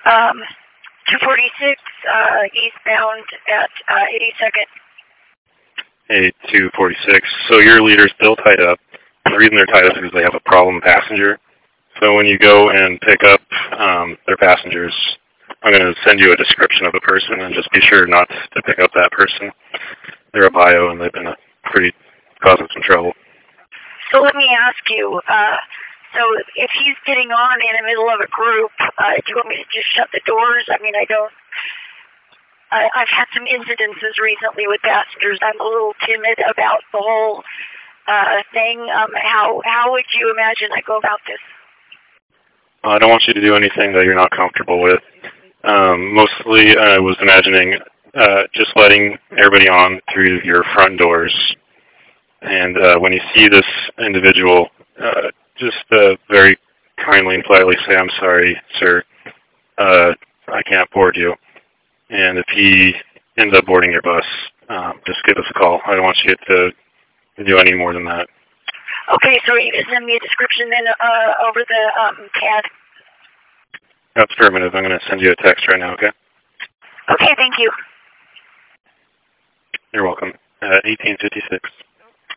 Um, 246 eastbound at 82nd. Hey, 246. So your leader's still tied up. The reason they're tied up is because they have a problem passenger. So when you go and pick up their passengers, I'm going to send you a description of the person, and just be sure not to pick up that person. They're a bio, and they've been causing some trouble. So let me ask you, so if he's getting on in the middle of a group, do you want me to just shut the doors? I mean, I've had some incidences recently with passengers. I'm a little timid about the whole thing. How would you imagine I go about this? I don't want you to do anything that you're not comfortable with. Mostly, I was imagining just letting everybody on through your front doors. And when you see this individual, just very kindly and politely say, "I'm sorry, sir, I can't board you." And if he ends up boarding your bus, just give us a call. I don't want you to do any more than that. Okay, so you can send me a description then over the CAD. That's affirmative. I'm going to send you a text right now, okay? Okay, thank you. You're welcome. 1856.